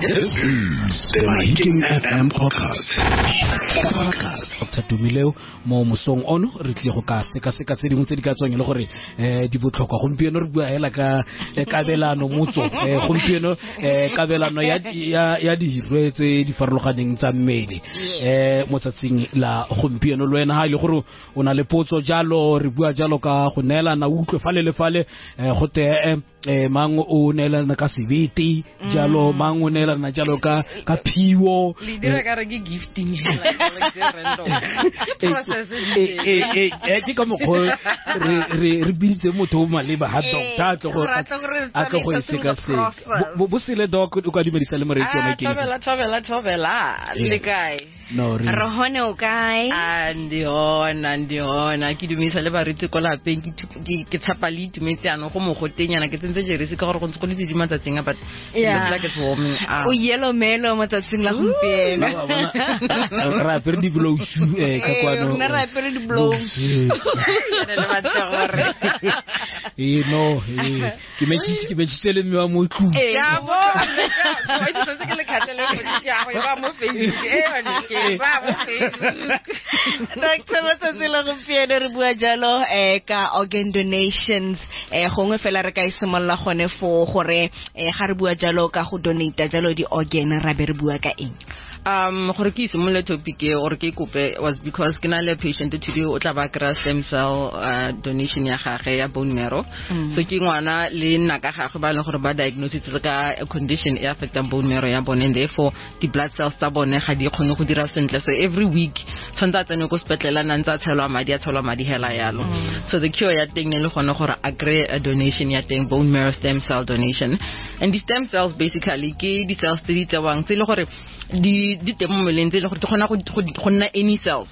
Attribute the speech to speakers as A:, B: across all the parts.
A: This is the Mahiking FM podcast.
B: Dr. Tumileo mo mosong ono re tle go ka seka tse dingwe tse di ka tswang le gore di botlhokwa gompieno re bua hela ka kabelano motso gompieno kabelano ya dirwe tse di farologaneng tsa mmele motsatsing la gompieno lo ena ha ile gore o na le potso jalo re bua jalo ka go neelana utlwe fale le fale go te mango o neelana ka sebete jalo mango neelana jalo ka phiwo
C: le dira ka re ke gifting
B: ke ka mokgo re biditse motho o maleba ha doctor a tlo go iseka se bo sile doc o ka dimedisa le moreetsi wa ke
C: thabela le kae
B: no re
D: hone o kae
C: andiona ke dumedisa le baretsi ko lapeng ke tsapa le itumetse ano go mogotenyana ke tsentse jeresi ka gore go ntse go le didimatsatseng but looks like it's warming up
D: o yellow melo matsatsing la gompieno
B: ra pere di blow shoe ka kwano
D: na ra pere di blow
C: le batla gore
B: ke metsi le mwa mo tlu
C: ya bo go itse se ke le khatele go ya go ba mo Facebook ke ba mo Facebook
D: Dr. matsatsing la gompieno re bua jalo ka organ donations gongwe fela re ka isimolla gone fo gore ga re bua jalo ka go donate jalo di organ ra be re bua ka eng
C: gore ke simole topic e or ke kope was because ke na le patient today o tla ba kra stem cell donation ya gagwe ya bone marrow so ke ngwana le nna ka gagwe ba le gore ba diagnose ka a condition e affecting bone marrow ya bone and therefore the blood cells tsa bone ga di kgone go dira sentle so every week tshwantse tsene go spetlela nna ntse tshelwa madi hela yalo so the cure ya teng ne le gone gore a kry a donation ya teng bone marrow stem cell donation and the stem cells basically ke di cells tse di tsewang tse le gore di temo meleng tse le gore di gona go nna any cells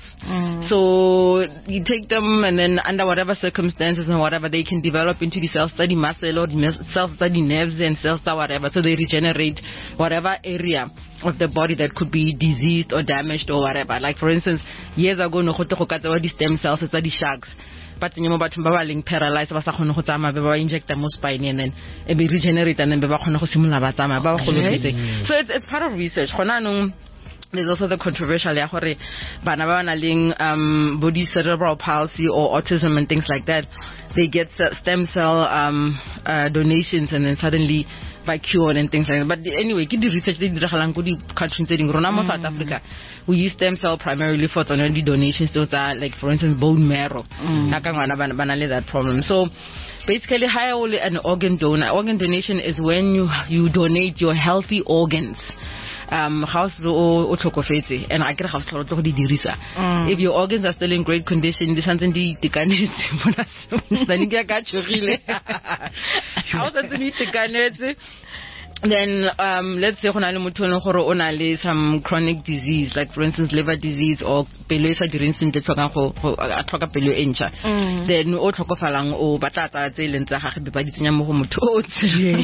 C: so you take them and then under whatever circumstances and whatever they can develop into the cells study muscle or the cells study nerves and cells or whatever so they regenerate whatever area of the body that could be diseased or damaged or whatever like for instance years ago no go ka tsewa di stem cells tsa di sharks but nyemo batho ba ba leng paralyzed ba sa khone go tsama ba injecta mo spine and then e be regenerate and then ba khone go simolola ba tsama ba golofetse so it's part of research gona no there's also the controversial ya gore bana ba na leng body cerebral palsy or autism and things like that they get stem cell donations and then suddenly by cured and things like that. But anyway, the research they did countries in South Africa. We use stem cell primarily for the donations to like for instance bone marrow. That problem. So basically how an organ donation is when you donate your healthy organs. House o tlhokofetse and I get house tlo di dirisa if your organs are still in great condition di santse di tekanetse bona se nne ke ka tshogile house tse di tekanetse then let's say gona le motho le gore o na le some chronic disease like for instance liver disease or pelo e sa direng sentle tlhoka go a tlhoka pelo e ntšha then o tlhokofalang o batla tse leng tsa gagwe ba di tsenya mo go motho o tse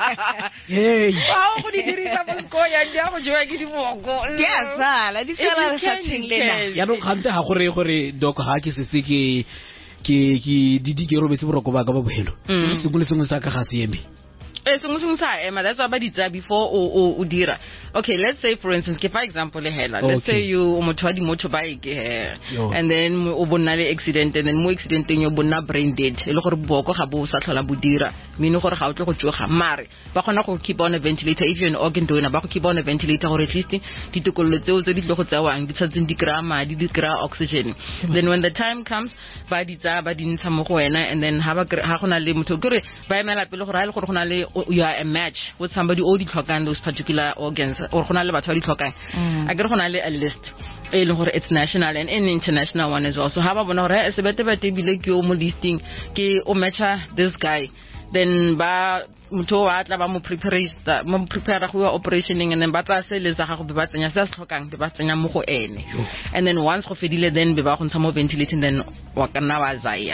C: go di dirisa bo sko ya dia go jwa ke di boko
D: ya sala di fela re sa tshilena
B: ya no khante ha gore doc ha ke setse ke di robetse boroko ba ka ba bohelo se bole sengwe sa ka ga se eme
C: that's what I before o dira. Okay, let's say for instance, for example, let's say you motho motorbike and then o bona le accident and then mo accident you bona brain dead. Le gore boko ga bo sa tlhola bodira. Mino gore ga o tle go tsoga mare ba kgona go keep on a ventilator if you're an organ donor ba go keep on a ventilator or at least ditokololo tseo tse di tlo go tsawang di tshwantseng di kry madi di kry oxygen. Then when the time comes ba di ntsha mo go wena and then ha gona le motho gore ba emela pele gore ha le gore gona le you are a match with somebody all the tlhokang those particular organs or gona le batho ba di tlhokang a get gona le a list it's national and an international one as well so ha ba bona gore se bete bile ke o mo listing ke o matcha this guy then ba motho wa tla ba mo prepare go operationing and then ba tla se le za ga go ba tsenya se se tlhokang ba tsenya mo go ene and then once go fedile then be ba go ntsha mo ventilating then wa kana wa zaya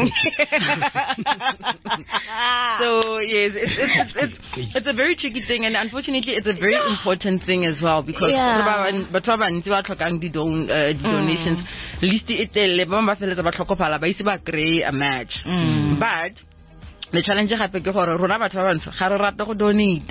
C: so yes it's a very tricky thing and unfortunately it's a very important thing as well because batho ba ntse ba tlhokang di donations list e tele ba feletsa ba tlhokofala ba ise ba kry a match but the challenge gape ke gore rona batho ba bantsho ga re rata go donate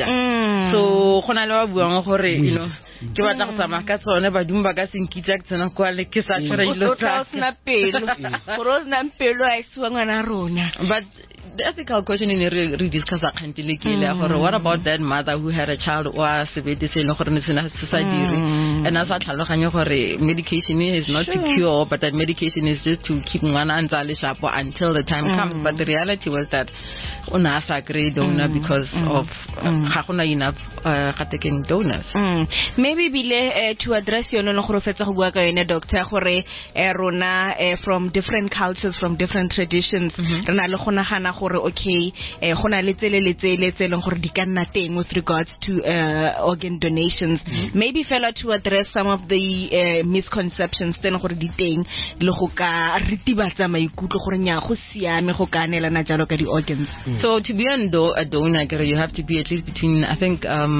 C: so go na le ba buang gore you know ke batla go tsamaya ka tsone badimo ba ka senkitsa ke tsena kwa le ke sa tshwara dilo tsa
D: sna pelo gorosna pelo a isiwa ngwana rona.
C: But the ethical question in re discuss a khantile ke le gore what about that mother who had a child wa sebete se le gore ne sena se sa dire and as a tlhaloganya gore medication is not to cure but that medication is just to keep ngwana ntsa le shapo until the time comes, but the reality was that ona sa grade donor because of ga gona enough taking donors.
D: Maybe bile to address you no go fetsa go bua ka yone doctor gore rona from different cultures, from different traditions rena le gona gana gore okay gona le tsele gore di ka nna teng with regards to organ donations. Maybe fella to address some of the misconceptions teng gore di teng le go ka ritibatsa maikutlo gore nya go siame go ka nelana jalo ka di organs.
C: So to be a donor you have to be at least between I think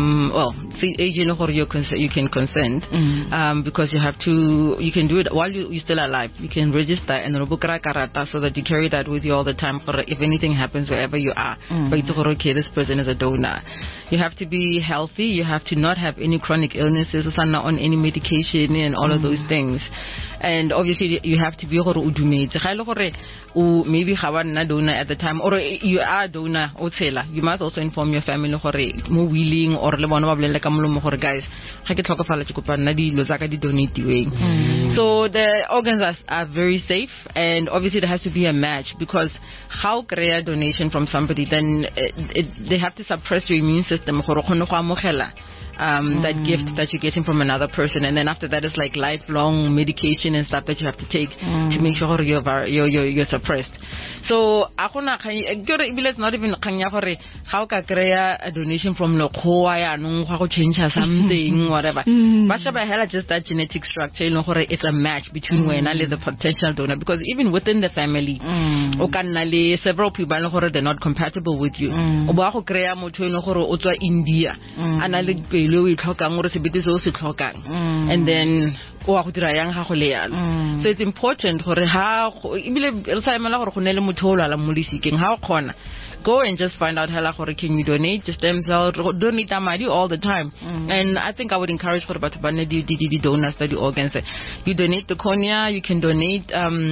C: the age you can consent because you can do it while you're still alive. You can register and robukra karata so that you carry that with you all the time for if anything happens wherever you are. But it's okay, this person is a donor. You have to be healthy, you have to not have any chronic illnesses or not on any medication and all of those things. And obviously you have to be gore o dumetse ga ile gore o maybe ga wa nna donor at the time or you are donor o tshela, you must also inform your family gore mo willing or le bona ba bolele ka molomo gore guys ga ke tlhokofala ke kopa nna dilo tsa ka di donatiweng. So the organs are very safe, and obviously there has to be a match because how create donation from somebody then they have to suppress your immune system gore khone go amogela that gift that you're getting from another person, and then after that it's like lifelong medication and stuff that you have to take to make sure you're suppressed. So akona it's not even kanya gore how ka create a donation from lokhoa ya no go change something whatever but shaba just that genetic structure you know gore it's a match between wena and the potential donor, because even within the family o ka nna le several people le gore they're not compatible with you o ba go create motho e le gore o tswa India ana le pelo e tlhokang gore sebete se o se tlhokang and then o a go dira yang ga go le yalo. So it's important gore ha ibile re sa emela gore go ne le motho o lala mo lisikeng ha o khona go and just find out how can you donate stem cell donate amadi all the time. And I think I would encourage for about the donors that the organs you donate the cornea, you can donate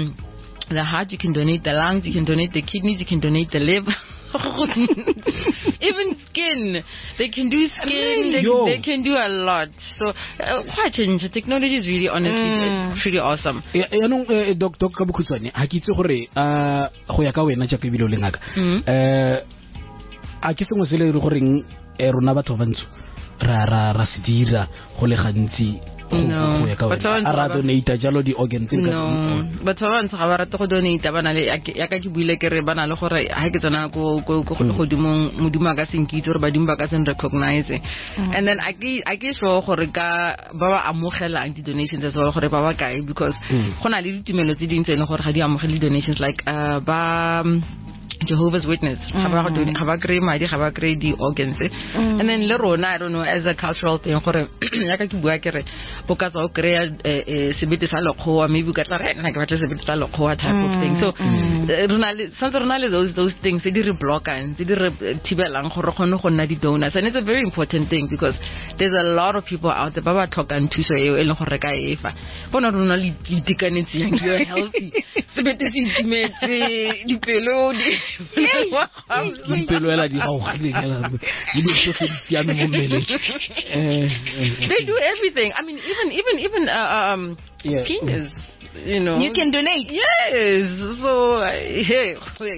C: the heart, you can donate the lungs, you can donate the kidneys, you can donate the liver. Even skin, they can do skin, they can do a lot. So quite change. Technology is really honestly pretty awesome.
B: Dr. Kabukutswane ha ke itse gore go ya ka wena tsa ke bilo lengaka a ke sengwe se le goreng rona batho ba ntse ra se dira go le gantsi
C: no
B: but donate jalo di organs
C: no but ba ntse ga ba rata go donate bana le ya ka ke buile ke re bana le gore ha ke tsena go modimo ka senkitse gore badimo ba ka sen recognize and then I get sure gore ka ba ba amogelang di donations as well gore ba ba kae because gona le ditumelo tse dintse le gore ga di amogele donations like ba Jehovah's Witness haba grade madi haba grade the organs and then le rona I don't know as a cultural thing gore ya ka ke bua ke re bo ka tsa o create sebete sa lokhoa maybe ka tla rena ke batla sebete sa lokhoa type of thing. So rona those things di re blockang di re thibelang gore gone go nna di donors, and it's a very important thing because there's a lot of people out there ba ba tlhokang thuso eo e leng gore ka efa bona rona le itikanetse yang you're healthy sebete se intimate dipelo they do everything. I mean even penis, you know,
D: you can donate.
C: Yes. So hey,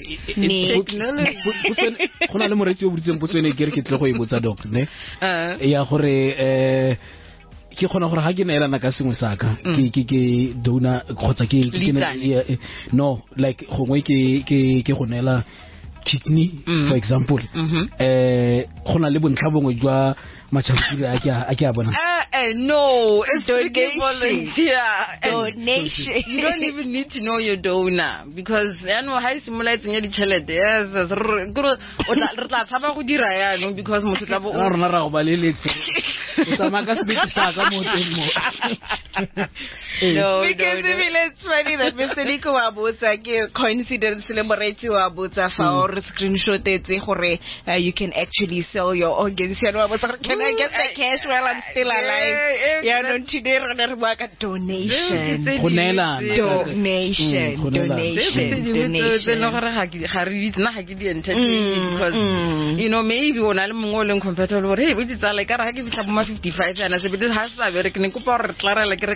B: gona le moretsi o butseng potsone ke re ke tle go e botsa doctor ne ya gore ke gona gore ha ke naelana ka sengwe saka ke donor khotsa ke no like gongwe ke go nela kidney for example gona le bontlhabongwe jwa machakura a ke a bona
C: no it's
D: donation.
C: You don't even need to know your donor because I know how simulates nya di chelete yes o tla tsaba go dira ya no because motho tla bo
B: rona ra go baleletse o tsama ka sebete sa ka mo teng mo
D: Because it's funny that Mr. Nico wa botsa ke coincidence le moreti wa botsa fa or screenshot etse gore you can actually sell your organs. Can I get the cash while I'm still alive? Yeah, no, today re bua ka donation.
B: Donation.
C: Because you know maybe when I'm going compatible, hey, we did like I give it 55 and I said this has a very Clara like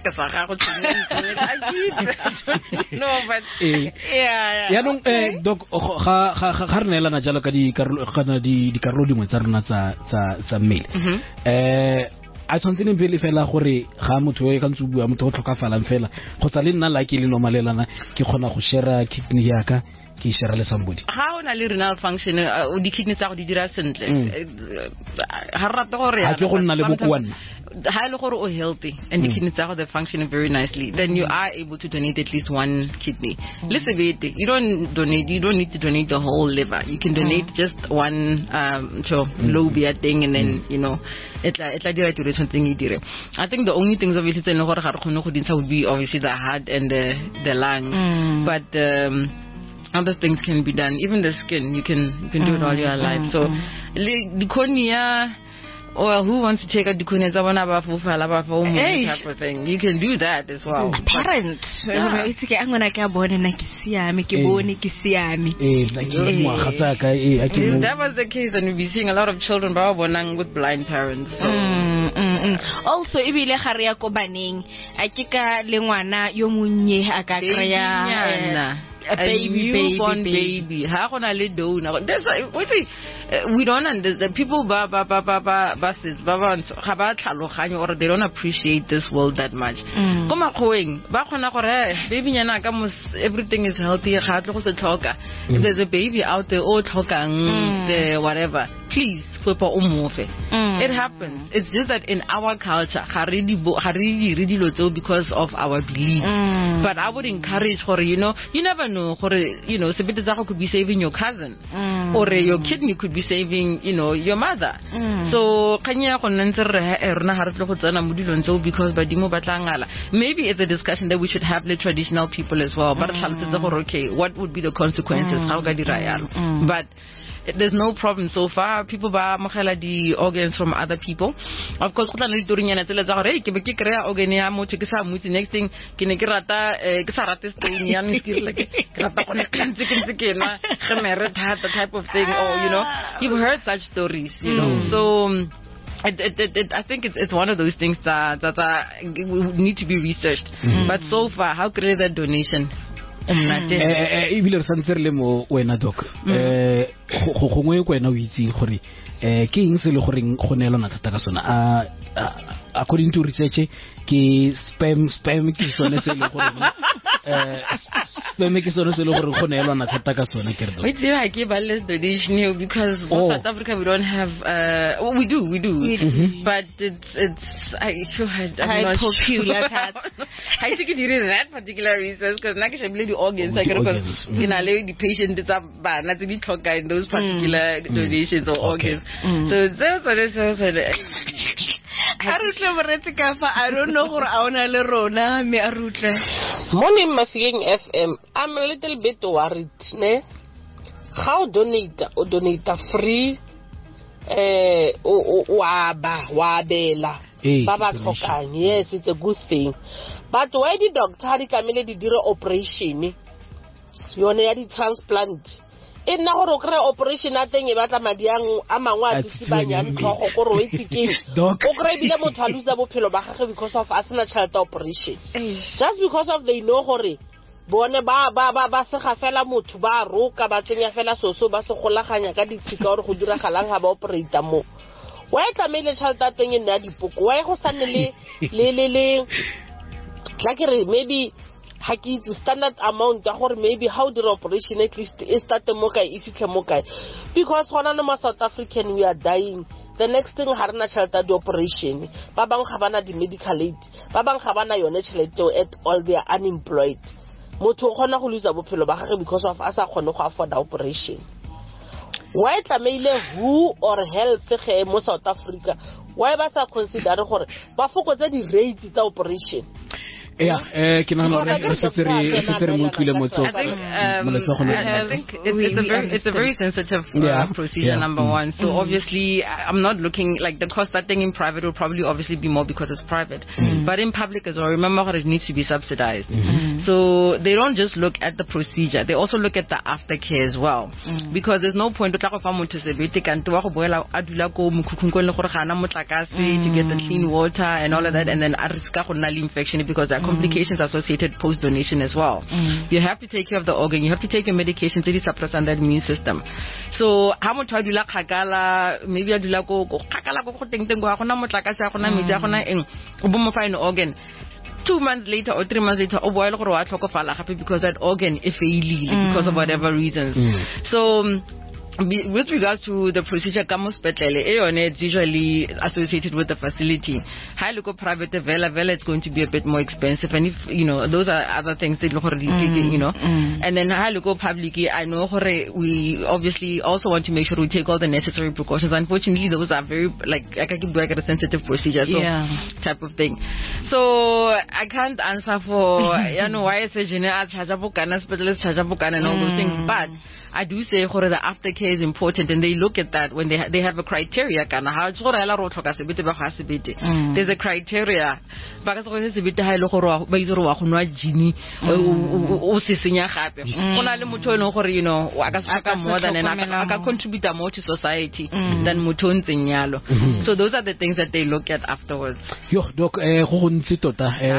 C: no, but
B: yeah, no, Doc, Harnella na jalo ka di karolo di mo tsarna tsa mail. A tshwantse ne pele fela gore ga motho e ka ntsubuwa motho o tlhokafalang fela go tsa le nna la ke le normalelana ke khona go share kidney yaka ke share le somebody
C: how na le renal function di kidney tsa go di dira sentle ha rata gore
B: ha ke go nna le bokwana
C: ha le gore o healthy and the kidneys are functioning very nicely, then you are able to donate at least one kidney. Listen, you don't need to donate the whole liver. You can donate just one lobia thing, and then you know it's like the duration thing you do. I think the only things obviously would be obviously the heart and the lungs, but other things can be done. Even the skin, you can do it all your life. So the cornea. Or who wants to take a dukunes type of thing? You can do that as well.
D: Apparent. It's okay. I'm gonna get born and I
C: that was the case, and we'll be seeing a lot of children with blind parents. So.
D: Also, if you like Haria Kobaning, I kika lengwana yomunye akakaya.
C: A newborn baby. How can I let do now? That's we don't understand. People or they don't appreciate this world that much. Everything is healthy. If there's a baby out there, whatever, please, it happens. It's just that in our culture, because of our belief. But I would encourage for you never know, Sebitazako could be saving your cousin, or your kidney could be saving, your mother. So maybe it's a discussion that we should have with traditional people as well. But okay, what would be the consequences? But there's no problem so far. People buy the organs from other people. Of course, next thing type of thing, or you've heard such stories, so I think it's one of those things that need to be researched. But so far, how great is that donation?
B: Ebile santse le mo wena doc gongwe kwena o itse gore ke eng se le gore go neelana thata ka sona according to research ke spam ke sone se le gore spam ke sone se le gore go neelana thata ka sona ke re doc.
C: Wait, I give a less donation because South Africa we don't have we do but it's I'm not popular. I think it is that particular research because the organs because the patient is up in those particular donations or organs. So those are
D: I don't know who I le rona me arutle.
E: Morning Mafeking FM. I'm a little bit worried, ne? How donate free wabela. Baba tlhokang. Yes, it's a good thing. But why the doctor di kamele di dire operation? Yone ya di transplant. E nna gore o kry operation a teng e batla madi a mangwe a tsitsibanyang tlhogo gore o itsekeng o kry bile motho a lusa bophelo ba gagwe because of asena child operation, just because of they know gore bone ba se ga fela motho ba roka ba tsenya fela soso ba se golaganya ka ditshika gore go diragalang ga ba operate mo wa e tlamele child a teng e nna dipoko wa e go sanne le like maybe Haki the standard amount or maybe how the operation at least is start mokai if it's a mokai because one of South African we are dying. The next thing harna shelter the operation babang habana the medical aid babang habana your natural at all they are unemployed moto gona go lose bophelo ba gagwe because of asa gone go afford the operation. Why tlamele who or health mo South Africa why ba sa consider gore ba fokotsa di rates tsa operation
B: Yeah, ke nagana re setse re mo tlile motso.
C: I think it's a very sensitive procedure, number one. So obviously, I'm not looking like the cost that thing in private will probably obviously be more because it's private. But in public as well, remember it needs to be subsidized. So they don't just look at the procedure; they also look at the aftercare as well. Because there's no point to get the clean water and all of that, and then risk infection because there are complications associated post-donation as well. You have to take care of the organ. You have to take your medications to suppress the immune system. So how much do you like maybe do you organ 2 months later or 3 months later, because that organ is failing because of whatever reasons. So with regards to the procedure, it's usually associated with the facility. High local private Vela is going to be a bit more expensive, and if those are other things that and then high local public, I know we obviously also want to make sure we take all the necessary precautions. Unfortunately, those are very a sensitive procedure, so type of thing. So I can't answer for why it's a and all those things, but I do say the aftercare is important, and they look at that when they have a criteria. There's a criteria. More than I can contribute more to society than mutonzinyalo. So those are the things that they look at afterwards.
B: Yo, doc, as usual.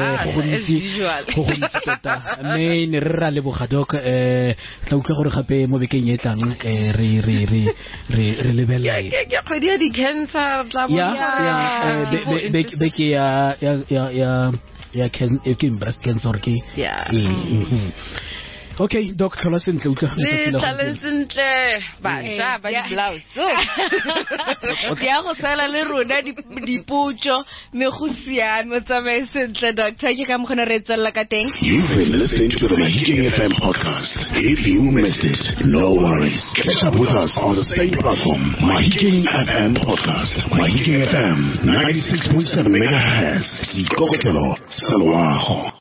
B: Bekeng e tlang re lebella
C: di cancer
B: breast cancer Okay, Doc, tell us sentle
C: ba blouse
D: ya go sala le rona dipotso me go siame tsamae sentle doctor ke ka mogona re tswela ka teng.
A: You've been listening to the Mahikeng FM podcast. If you missed it, no worries. Catch up with us on the same platform, Mahikeng FM podcast. Mahikeng FM 96.7 MHz. Sikokotelo Salwaho.